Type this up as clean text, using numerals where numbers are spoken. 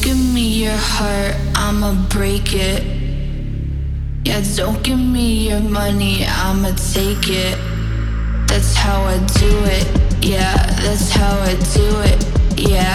give me your heart, I'ma break it. Yeah, don't give me your money, I'ma take it. That's how I do it. Yeah, that's how I do it. Yeah.